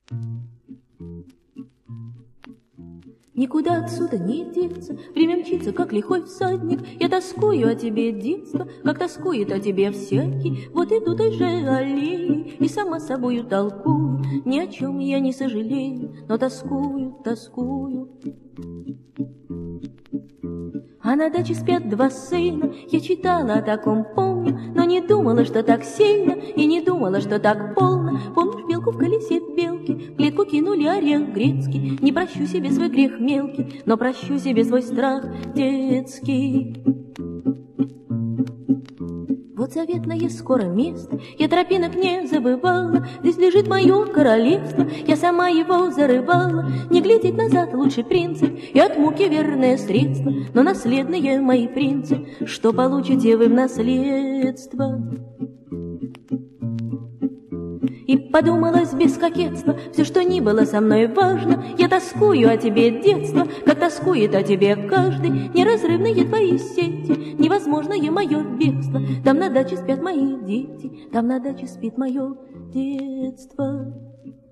Никуда отсюда не деться, время мчится, как лихой всадник. Я тоскую о тебе, детство, как тоскует о тебе всякий. Вот иду той же аллеей и сама собою толкую. Ни о чем я не сожалею, но тоскую, тоскую. А на даче спят два сына, я читала о таком, помню, но не думала, что так сильно, и не думала, что так полно. Помнишь белку в колесе белки, в клетку кинули орех грецкий. Не прощу себе свой грех мелкий, но прощу себе свой страх детский. Вот заветное скоро место, я тропинок не забывала. Здесь лежит мое королевство, я сама его зарывала. Не глядеть назад лучший принцип, и от муки верное средство. Но наследные мои принцы, что получите вы в наследство? И подумалось без кокетства, все, что ни было со мной важно. Я тоскую о тебе, детство, как тоскует о тебе каждый. Неразрывные твои сети, невозможное мое бегство. Там на даче спят мои дети, там на даче спит мое детство.